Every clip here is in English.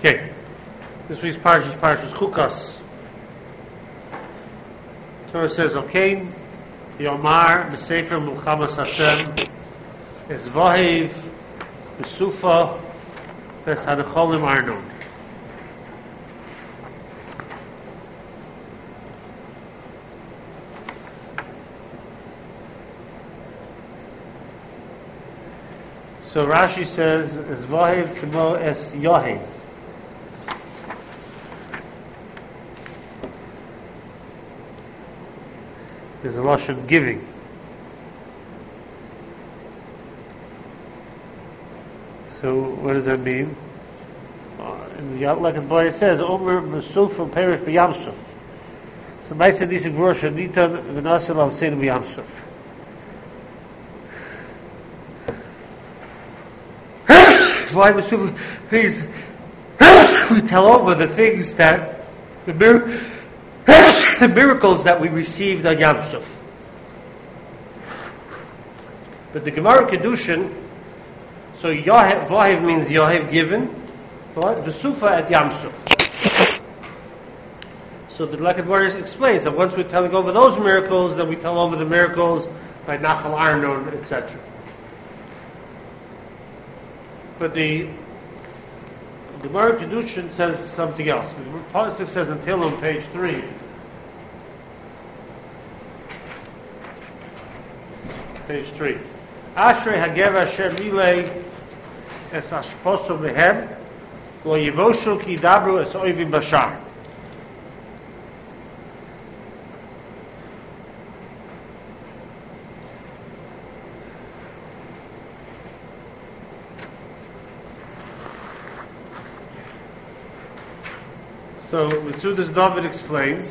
Okay. This week's parsha is Parshas Chukas. Torah says, "Okay, Yomar B'Sefer Mulchamas Hashem Ezvahiv B'Sufa V'Hanacholim Arnon." So Rashi says, "Ezvahiv Kemo Es Yohiv." There's a lashon giving. So what does that mean? In the outlook of Boy it says, "Omer Mesuf from Perish B'Yamsuf." So Ma'aseh Nisik Rosh Nitan V'Nasil Al Sein B'Yamsuf. Why Mesuf? Please, we tell over the things that the miracles that we received on Yam Suf. But the Gemara Kedushin, so Vahiv means Yohiv given, the Sufa at Yam Suf. So the Lekad Warriors explains that once we're telling over those miracles, then we tell over the miracles by Nachal Arnon, etc. But the Gemara Kedushin says something else. The Pasuk says until on page 3. Page 3. Ashrei hagev asher milei es ashposo mehem lo yivoshu ki dabru es oivim bashar. So Mitzudas David explains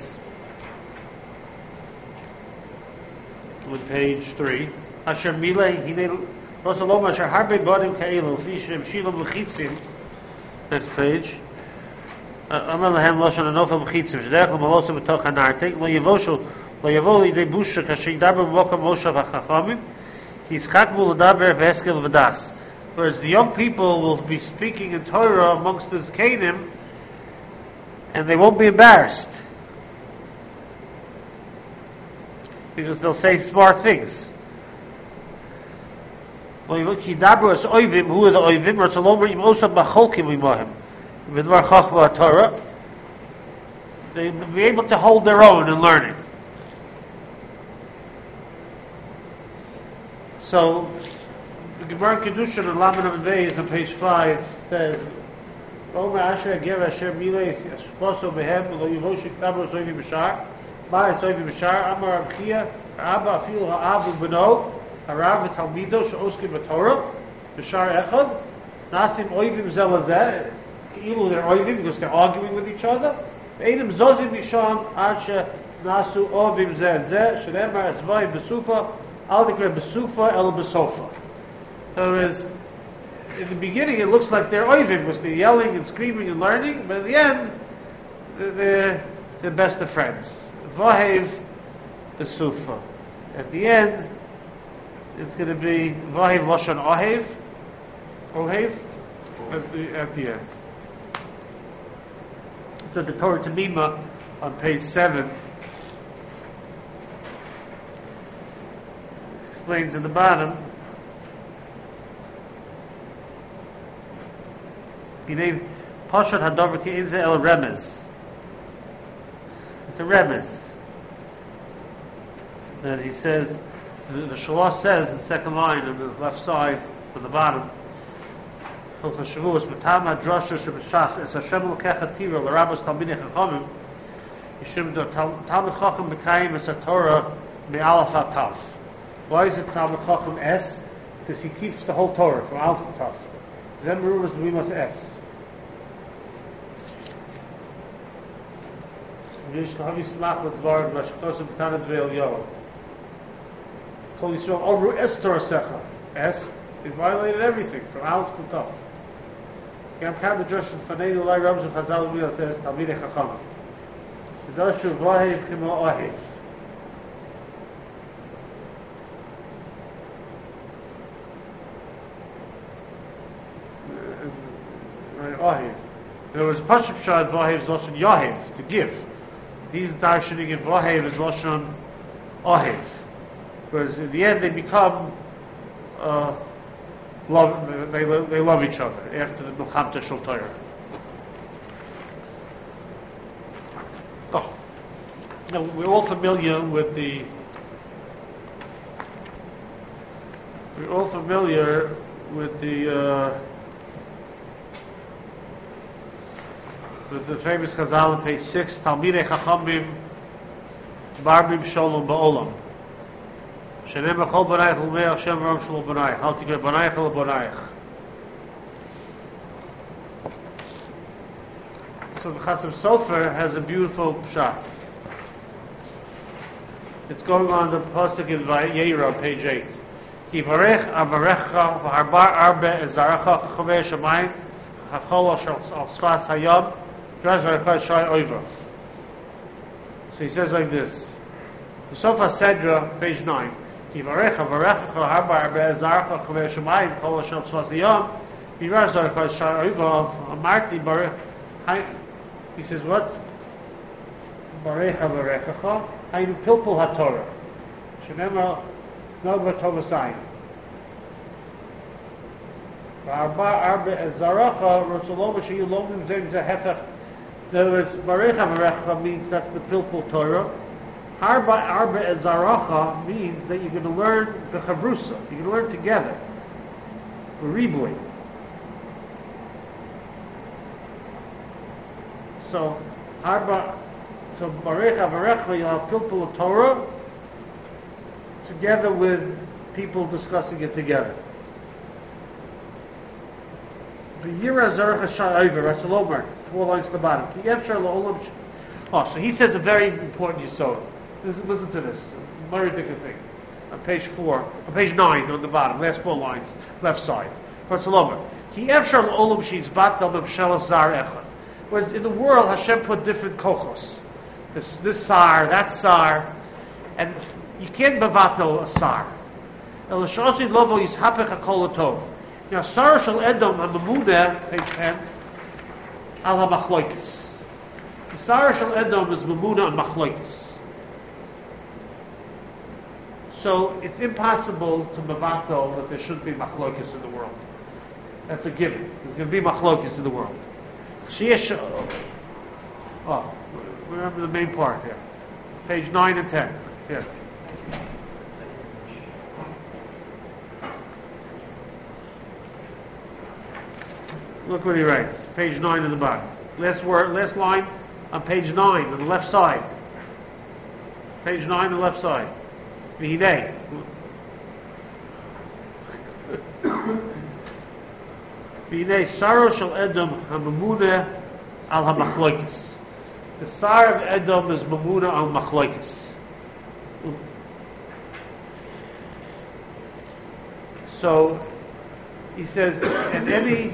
on page 3. Asher milei hinei losalom asher harbe bodim keilu fishem shilam l'chitzim. Next page. Amar lahem loshan anofel l'chitzim. Shderech l'malosim b'toch hanartek lo yivoshu lo yavo lidei busha kasher yidaber b'mokam moshav ha'chachamim yitzchakmu l'daber v'eskel v'das. Whereas the young people will be speaking in Torah amongst the Zkanim, and they won't be embarrassed because they'll say smart things. Who are the oivim? They'll be able to hold their own in learning. So the Gemara Kedushin and Laman of Beis on page 5 says, Omer Asher Agev Asher Milei Esposo Behem Lo Yivosh Ktabro Soivi B'Shar Ma Soivi B'Shar Amar Abchia Abba Afilu Ha'av B'no Harav V'Talmido She'oskim B'Torah B'Shar Echad Nasim Oivim Zelazeh K'ilu they're Oivim because they're arguing with each other Ve'enim Zozim Misham Asher Nasu Ovim Zeh Zeh Sh'nemar Esvai B'Sufa Al Dikre B'Sufa El B'Sofa. So there is in the beginning it looks like they're oivim because they're yelling and screaming and learning, but at the end they're best of friends. Vahiv the Sufa. At the end it's going to be Vahiv Lashon Ohev at the end. So the Torah Tanima on page 7 explains in the bottom Pashat Hadavar Ki'in Ze El Remez. It's a remez. That he says, the Shalah says in the second line on the left side, on the bottom, Hilchos Shavuos, B'tam HaDrasha Sheb'Shas Es Hashem L'kech HaTira L'Rabbos Talmidei Chachamim Yishim Do Talmid Chacham B'Kayim Es HaTorah Me'alaf HaTav. Why is it Talmid Chacham Es? Because he keeps the whole Torah from Alf to Tav. Then Meruvas we must S. Yish Lahavi Smach with Lord Mashkosim Tanad Veil Yo. Kol Yisrael Omru Es Torah Secha. S. They violated everything from Alf to Tav. Yam Kam the Josh and Fanei Lai Rams of Chazal Mil says Talmidei Chachamim. Kedoshu Vahiv Kimo Ahiv. Ahiv. There was Pashup Shad Vahev is Lashon Yahev, to give. These darshaning in Vahev is Lashon Ahev. Whereas in the end they become they love each other after the Milchamta Shel Torah. Oh. Now we're all familiar with the famous Chazal on page 6, Talmidei Chachamim Barbim Sholom Ba'olam. Shenem B'chol B'nayich L'mei Hashem Ram Shalom B'nayich. Hal Tikei B'nayich El B'nayich. So the Chasam Sofer has a beautiful pshat. It's going on the pasuk in Vayera, page 8. Yivarech Avarecha V'harba Arbe Ezarecha Chavei Shemayim Hachol Al Sfas Hayam Draz V'rechad Shai Oivav. So he says like this. The Sofa Sedra, page 9. Yivarech Avarecha V'harba Arbe Ezarecha Chavei Shemayim Hachol Al Sfas Hayam Draz V'rechad Shai Oivav Amarti Barech. He says what? Barecha Varechacha Hainu Pilpul HaTorah Shenema Nogva Tovasayin Arba Ezaracha Rosaloma Sheyu Lomim Zem Zehefach. In other words, Barecha Varechacha means that's the Pilpul Torah. Arba Ezaracha means that you're going to learn the Chavrusa. You're going to learn together. Ribui. So Barecha Varecha, you'll have Pilpul Torah together with people discussing it together. The Yira Zarech Sha'ayver, that's a low mark, 4 lines at the bottom. So he says a very important yisod. Listen to this, a very different thing. On page 9 on the bottom, last 4 lines, left side. What's a low mark? Ki efshar l'olam she's batal b'mshel zar echad. Whereas in the world, Hashem put different kochos. This sar, that sar, and you can't bevatel a sar. El Shosi Lovo Yishapech HaKol HaTov. Now, Sar Shel Edom HaMamuneh, page 10, Al HaMachloikis. The Sar Shel Edom is Mamuneh on Machloikis. So it's impossible to bevatel that there should be Machloikis in the world. That's a given. There's going to be Machloikis in the world. Remember the main part here. Page 9 and 10. Here. Look what he writes. Page 9 at the bottom. Last line on page 9 on the left side. Page 9 on the left side. V'hinei. V'hinei saro shel Edom ha'mamuneh al ha'machloikis. The sar of Edom is mamuneh al machloikis. So he says, and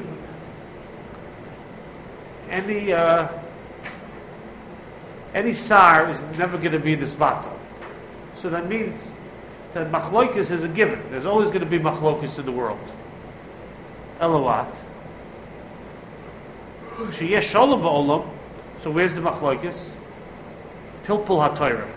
any sar is never going to be this battle. So that means that machloikis is a given. There's always going to be machloikis in the world. Elawat. Sheyesh shalom ba'olam. So where's the machloikis? Pilpul HaTorah.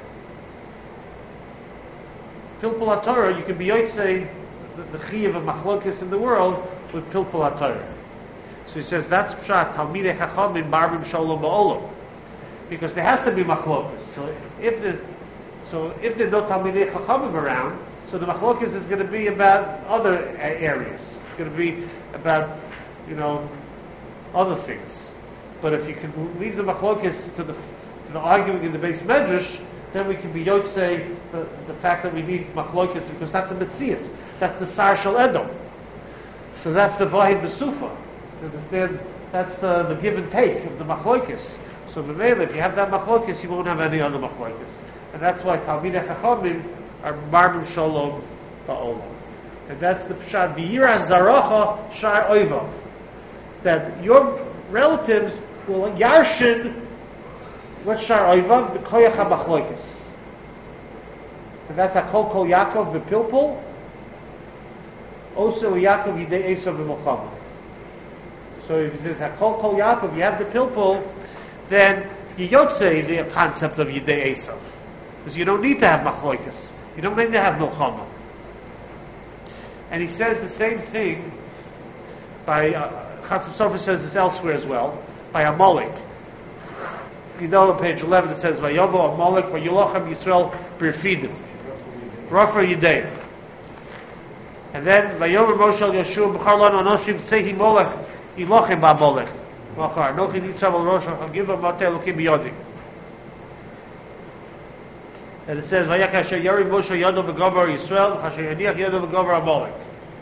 Pilpul HaTorah, you can be yotzei the chiyuv of machloikis in the world with Pilpul HaTorah. So he says that's pshat Talmidei Chachamim Barbim Sholom Ba'olam, because there has to be machlokas. So if there's no Talmidei Chachamim around, so the machlokas is going to be about other areas. It's going to be about other things. But if you can leave the machlokas to the arguing in the base medrash, then we can be yotzei the fact that we need machlokas, because that's a mitzias. That's the sar shel Edom. So that's the vahid b'sufa. Understand? That's the give and take of the machlokas. So if you have that machlokas, you won't have any other machlokas. And that's why Talmidei Chachamim are Barbim Sholom Ba'olam. And that's the pshat V'yira Zaracha Shar Oivav. That your relatives will yarshin what Shar Oivav, the Koyach HaMachlokas. And that's Hakol Kol Yaakov V'Pilpul, also Yaakov Yidei Esav V'Mochavah. So if he says Hakol Kol Yaakov, you have the pilpul, then you don't say the concept of Yidei Esav, because you don't need to have machloikas. You don't need to have milchama. And he says the same thing by Chasam Sofer says this elsewhere as well by Amalek. You know, on page 11 it says Vayovo Amalek Vayulachem Yisrael Birfidim Rafa Yidei. And then Vayomer Moshe al Yeshua B'charlan Anoshim Tzehi Molech Yilochem Ba'Molech Machar Nochi Nitzav al Rosh Hagiva Matei Elokim B'Yodim. And it says Vayak Asher Yari Moshe Yado B'Gover Yisrael Asher Yaniach Yado B'Gover Amalek.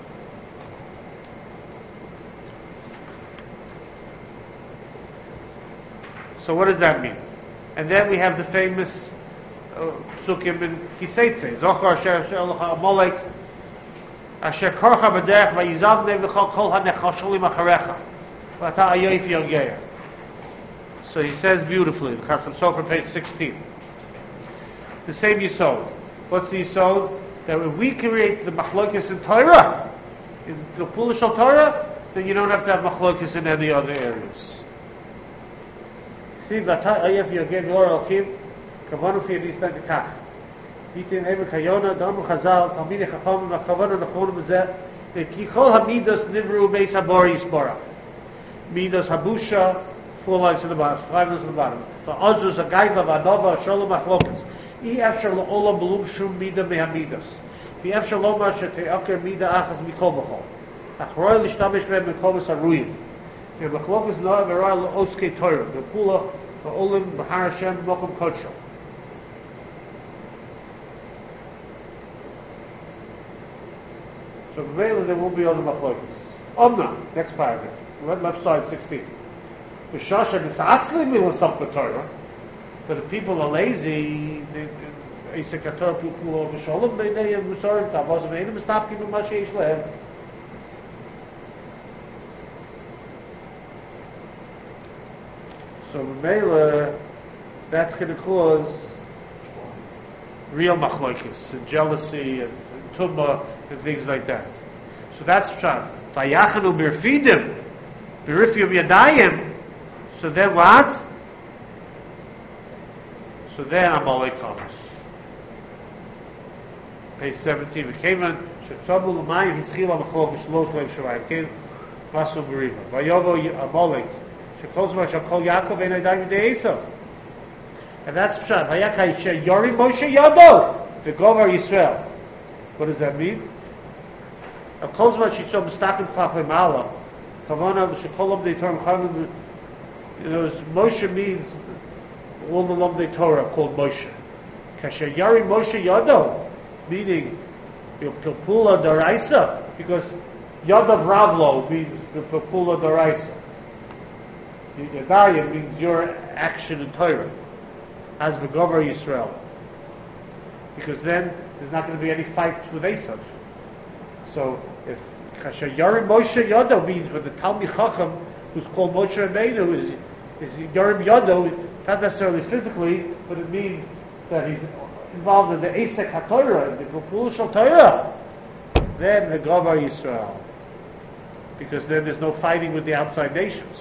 So what does that mean? And then we have the famous psukim in Kiseitze Zochar Asher Elocha Amalek Asher korcha b'derech vayizavne v'chol kol hanechasholim acharecha v'ata ayoyif yogeya. So he says beautifully, the Chasam Sofer, page 16. The same yisod. What's the yisod? That if we create the machlokes in Torah, in the foolish of Torah, then you don't have to have machlokes in any other areas. See, v'ata ayoyif yogeya v'or elkim kavanu fi yisod kach. Ditin Eber Kayona, Damu Chazal, Talmidei Chachamim, V'Chavana Nechonim B'zeh, Ki Chol HaMidos Nivru Beis HaBori Yisborach. Midos Habusha, 4 lines at the bottom, 5 lines at the bottom. V'Ozus HaGaiva V'Adova Sholom HaChlokes. I Efshar L'Olam B'lum Shum Mida MeHaMidos. V'i Efshar Lomar Shete'aker Mida Achas Mikol B'chol. Achroi L'Shtamesh Me'em Mikobos HaRuyim. V'Chlokes Noah V'Roi L'Oskei Torah. V'Pula V'Olim B'Har Hashem Mokum Kodsho. So there will be other machlokes. Omna, next paragraph, left side 16. B'shasha misatzli milasam b'Torah. But if people are lazy, they say kator people over shalom, they musarim tavos meinim stop giving much eish lehem. So Mela, that's going to cause real machlokes and jealousy and tumah and things like that. So that's pshat. Vayachanu birfidim, birifium yadayim. So then what? So then Amalek comes. Page 17. V'keman shetzabu l'mayim hitzchila machol v'shlo toiv shavayim. Ken masu b'riva. Vayovo Amalek. Shekol zman shakol Yaakov ein adayim de Esav. And that's pshat. Vayakai sheyori Moshe Yado. V'govar Yisrael. What does that mean? Of course, what she saw mistaken klapei mala, kavana shekolam de Torah chavim. Moshe means all the Lomdei Torah called Moshe. Kasher Yari Moshe Yado, meaning Pilpula Daraisa, because Yadav Ravlo means Pilpula Daraisa. Yadayim means your action in Torah, as Begover Yisrael. Because then there's not going to be any fights with Esav. So if Kasher Yarim Moshe Yado means with the Talmid Chacham, who's called Moshe Rabbeinu, is Yarim Yado, not necessarily physically, but it means that he's involved in the Esek HaTorah, the Gupul Shal Torah, then the Govar Yisrael. Because then there's no fighting with the outside nations.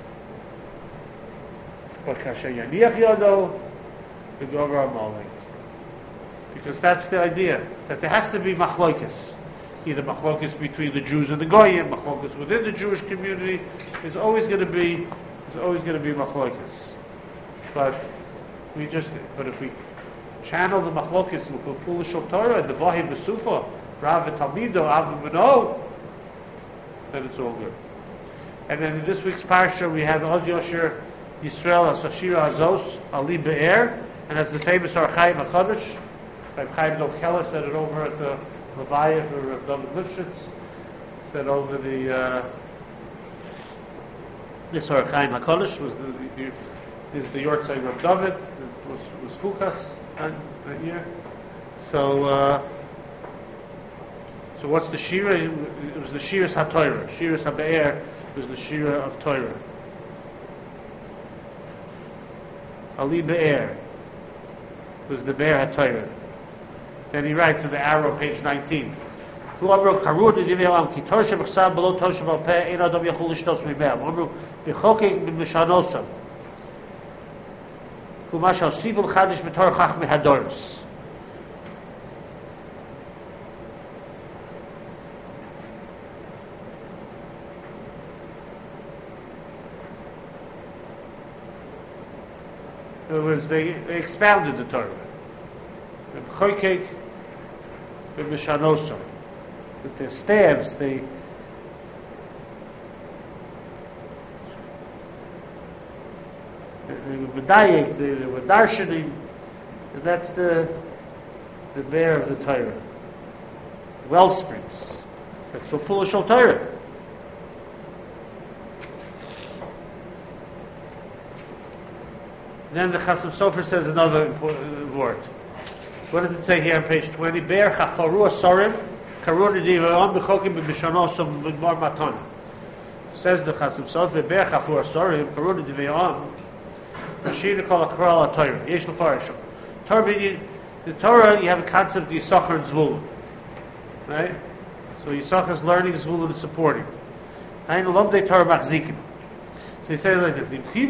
But Kasher Yaniach Yado, the Govar Amalek. Because that's the idea, that there has to be machlokes. Either machlokes between the Jews and the Goyim, machlokes within the Jewish community. There's always going to be machlokes. But if we channel the machlokes with the foolish Torah and the Vahim Besufa, Rav Talmido, Av Beno, then it's all good. And then in this week's parsha we have Oz Yosher Yisrael Asashira Azos Ali Be'er, and that's the famous Archaim HaKadosh. Rabbi Chaim Dov Keller said it over at the Levaya for Rabbi David Lifshitz. Said over the this Archaim HaKadosh was the Yortzei Rabbi David. It was Fukas that year. So what's the Shira? It was the Shiras HaTorah. Shiras HaBe'er was the Shira of Torah. Ali Be'er was the Be'er HaTorah. Then he writes in the arrow, page 19. who amru karud divei ha'am ki Torah shebechsav below Torah shebal peh ein adam yachol lishtos mimeh amru b'chokek b'mishanosam who mashal sivul chadish b'torah chachmei hadoros. In other words, they expounded the Torah. The B'choykek, the Mishanosom. With their staves, they were Medayek, they were Darshanim, and that's the bear of the Torah. Wellsprings. That's for Pulashal Torah. Then the Chasam Sofer says another important word. What does it say here on page 20? Be'er chacharu asorim karur nedivam b'chokim b'mishanosam b'mar matana. Says the Chasam Sofer, Be'er chacharu asorim karur nedivam b'shina kol akral ha-Torah. Yesh l'farisham. The Torah, you have a concept of Yisachar and Zvulun. Right? So Yisachar is learning, Zvulun is supporting. Hain lomdei Torah machzikim. So he says like this,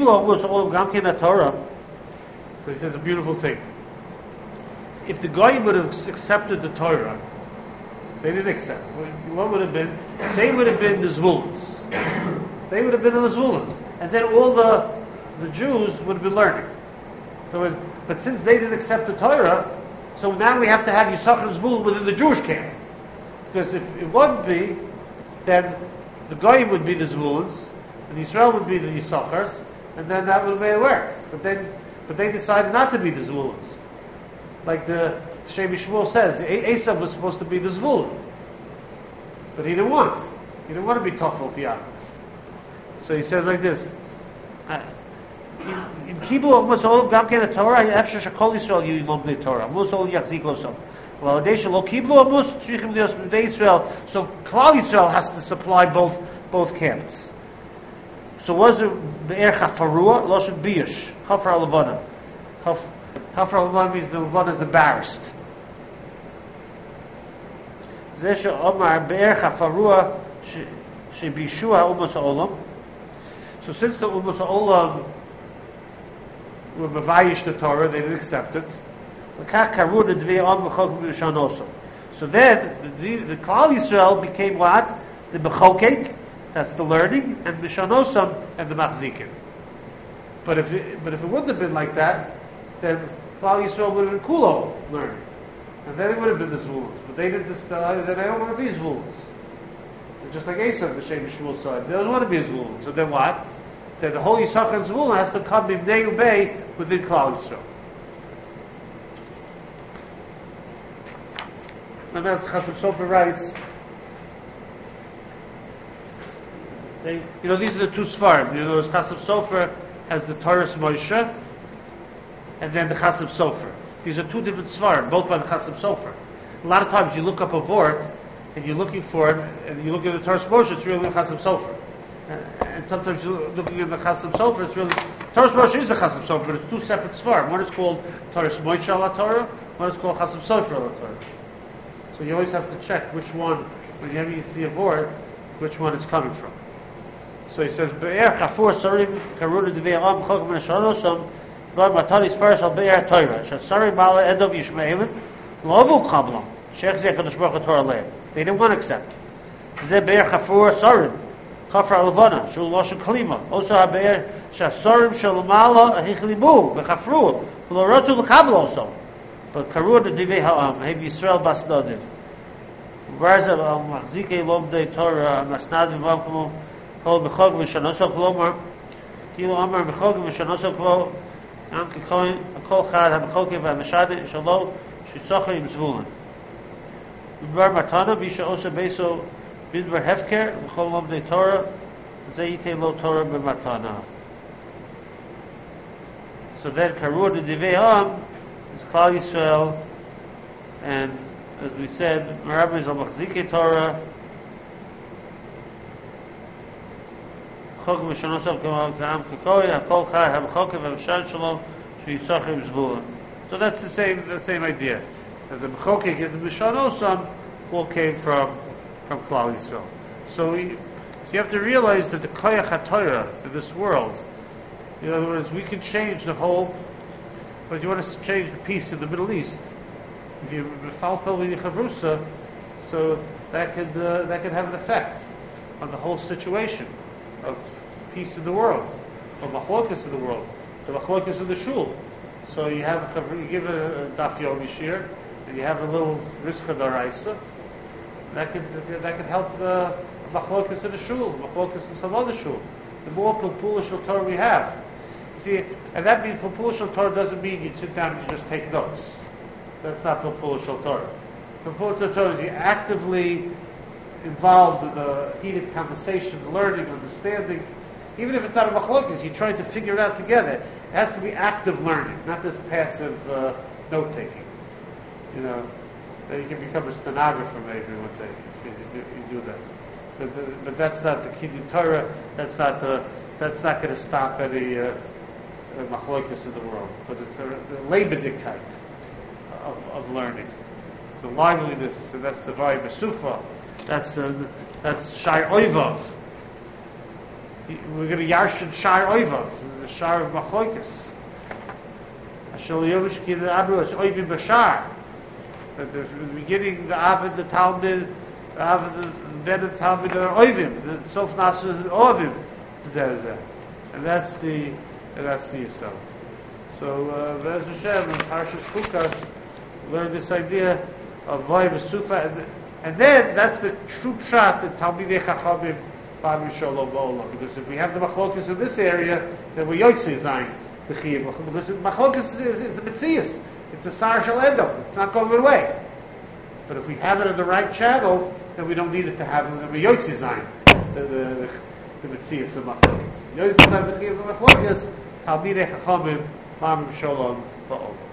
so he says a beautiful thing. If the guy would have accepted the Torah, they didn't accept. What would have been? They would have been the Zvulans. They would have been the Zvulans. And then all the Jews would have been learning. But since they didn't accept the Torah, so now we have to have Yisachar and Zvulun within the Jewish camp. Because if it wouldn't be, then the guy would be the Zvulans, and Israel would be the Yisachars, and then that would have made it work. But they decided not to be the Zvulans. Like the Shem Yishmuel says, Esav was supposed to be the Zvulun. But he didn't want. He didn't want to be Tophel to Yaakov. So he says like this, in Kibul almost all of Gamken Torah, Efshar Shakol Yisrael Yilom Bnei Torah. Almost all Yachzik Losam. Well, they shall Kibul almost Shrichim Dios Bnei Israel. So Klal Yisrael has to supply both camps. So was it Be'er Chafarua, Loshen Biyash, Chafar Levana. Chafar Levana means the Levana is embarrassed. Zesha Omar Be'er Chafarua Shebishua Umas Olam. So since the Umas Olam were Mavayish the Torah, they didn't accept it. So then the Klal Yisrael became what? The Bechokek. That's the learning, and the Mishanosam and the Machzikim. But if it wouldn't have been like that, then Klal Yisrael would have been Kulo learning. And then it would have been the Zvulans. But they didn't decide that they don't want to be Zvulans. Just like Esav, the Shem Shmuel said, they don't want to be Zvulans. So then what? Then the whole Yisachar and Zvulun has to come in Bnei Ubei within Klal Yisrael. And then Chasam Sofer writes, these are the two Svarim. Chasam Sofer has the Torah Moshe, and then the Chasam Sofer. These are two different Svarim, both by the Chasam Sofer. A lot of times you look up a Vort, and you're looking for it, and you look at the Torah Moshe, it's really the Chasam Sofer. And sometimes you're looking at the Chasam Sofer, it's really... Torah Moshe is the Chasam Sofer, but it's two separate Svarim. One is called Torah Moshe ala Torah, one is called Chasam Sofer ala Torah. So you always have to check which one, whenever you see a Vort, which one it's coming from. So he says, Be'er Chafur Sarim Karuna Devei Am Chok Ben Shanosam God Matani Sparis Al Be'er Torah Shasarim Mala Edov Yishmaelim Lovu Kablam Sheikh Zeh Kadosh Baruch Torah Leim. They didn't want to accept. Zeh Be'er Chafur Sarim Chafar Alvana Shul Loshen Kalima also HaBe'er Shasarim Shal Mala Ahichlimu Bechafru Lo Rotu L'Kabel also. But Karuna Devei Ha'am Heb Yisrael Bas Nadiv Barzel Al Machzikei Lomdei Torah Masnad V'Vam Kamo Kol b'chog v'shanosov klomar Kilo Amar b'chog v'shanosov klo Am kikoin Kol chad ha-b'chokim v'ha-meshade Shalo Shitzocha im Zvulun B'bar matana B'isha osa beso B'dbar hefker B'chol lomdei Torah Zayitei lo Torah b'matana. So then Karur the Divei Am is Klal Yisrael, and as we said, Merabah is al-Machzikei Torah Chok v'shanosov k'am k'koi Hakol chai ha-b'chokim v'ha-meshad shalom Sh'yitzachim zvulun. So that's the same idea. As the b'chokik and the mishanosam, all came from Klal Yisrael. So you have to realize that the Koyach HaTorah in this world, in other words, we can change the whole, but you want to change the peace in the Middle East. If you falpel with Chavrusa, so that could have an effect on the whole situation of peace in the world, of machlokas in the world, the machlokas in the shul. So you give a daf yomi shir, and you have a little riska daraisa. That could help the machlokas in the shul, machlokas in some other shul. The more Pilpul Shel Torah we have, see, and that means Pilpul Shel Torah doesn't mean you sit down and you just take notes. That's not Pilpul Shel Torah. Pilpul Shel Torah is you actively involved in the heated conversation, learning, understanding. Even if it's not a machlokas, you're trying to figure it out together. It has to be active learning, not this passive note taking. You know, you can become a stenographer maybe one day if you do that. But that's not the Kinyan Torah. That's not going to stop any machlokas in the world. But it's the lebendigkeit of learning, the liveliness, and that's the Vay Besufa. That's Shai Oivav. We're going to Yarshin Shai Oivav, the Shai of machlokas. Ashel Yomushki the Abu is Oivim Bashar. At the beginning, the Avid, the Talmud, the Avid, the Ben and Talmud are Oivim. The Sof Nasr is Oivim. And that's the Yisrael. So, Be'ez Hashem, in Parshas Chukas, learn this idea of Vay V'Sufa, and then that's the true pshat that Talmidei Chachamim Bam Yishalom Ba'olam. Because if we have the machlokas in this area, then we're Yotzei Zayin the Chiyuv. Because machlokas is a Metzias. It's a Sar Shel Edom. It's not going away. But if we have it in the right channel, then we don't need it to have it in the Yotzei Zayin, the Metzias of machlokas. Yotzei Zayin the Chiyuv of machlokas, Talmidei Chachamim Bam Yishalom Ba'olam.